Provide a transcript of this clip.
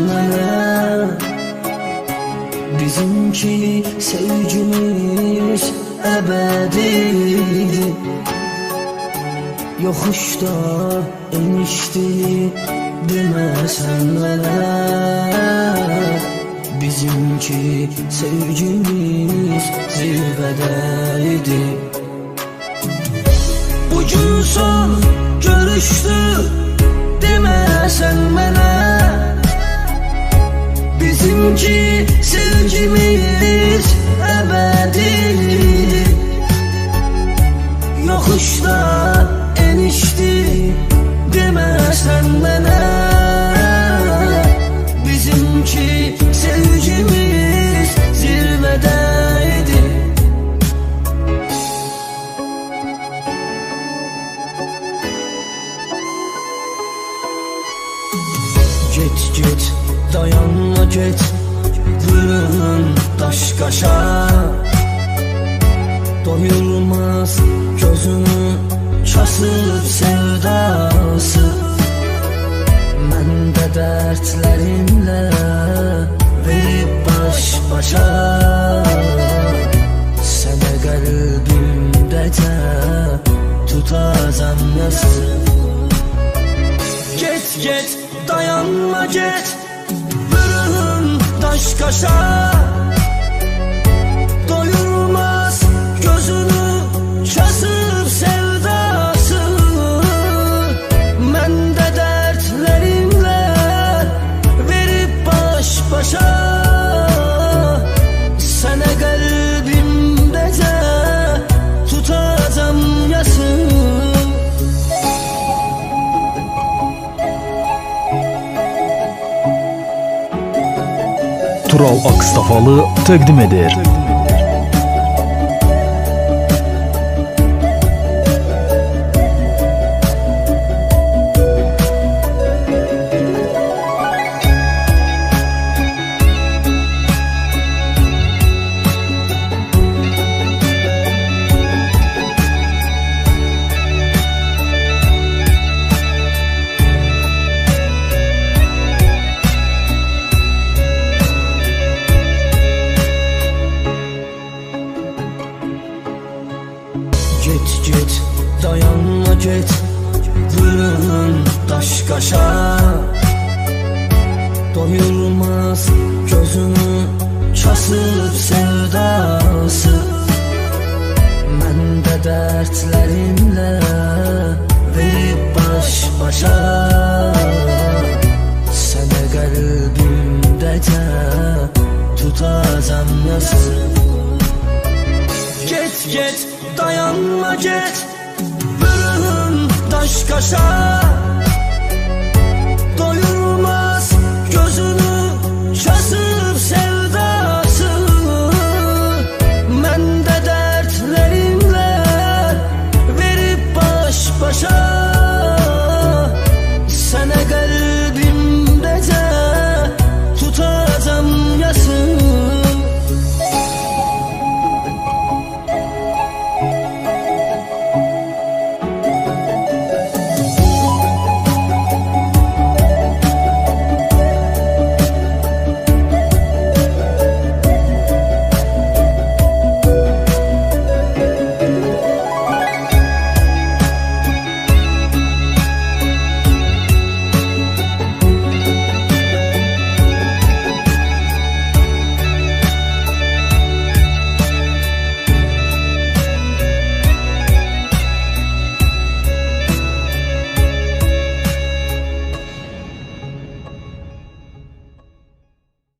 mənə. Bizimki sevgimiz əbədidir. Yoxuşda enişdi deməsən mənə. Bizimki sevgimiz zirvədəydi. Bugün son görüşdü deməsən mənə. Bizimki sevgimiz əbədidir. Yoxuşda enişdi deməsən mənə. Bizimki sevgimiz zirvədəydi. Get get dayanma get, vurun daş qaşa. Doyulmaz gözünü kasıb sevdası. Məndə dərdlərimlə verib baş başa. Sənə qəlbimdəcə tutacam yazıb. Get get dayanma get, vurun daş qaşa. Doyulmaz gözünü kasıb sevdası. Məndə dərdlərimlə verib baş başa. Sənə qəlbimdəcə tutacam yazıb. Tural Akstafalı təqdim edir. Get get dayanma get, vurun daş qaşa. Doyulmaz gözünü kasıb sevdası. Məndə dərdlərimlə verib baş başa. Sənə qəlbimdəcə tutacam yazıb. Get get dayanma get, vurun daş qaşa.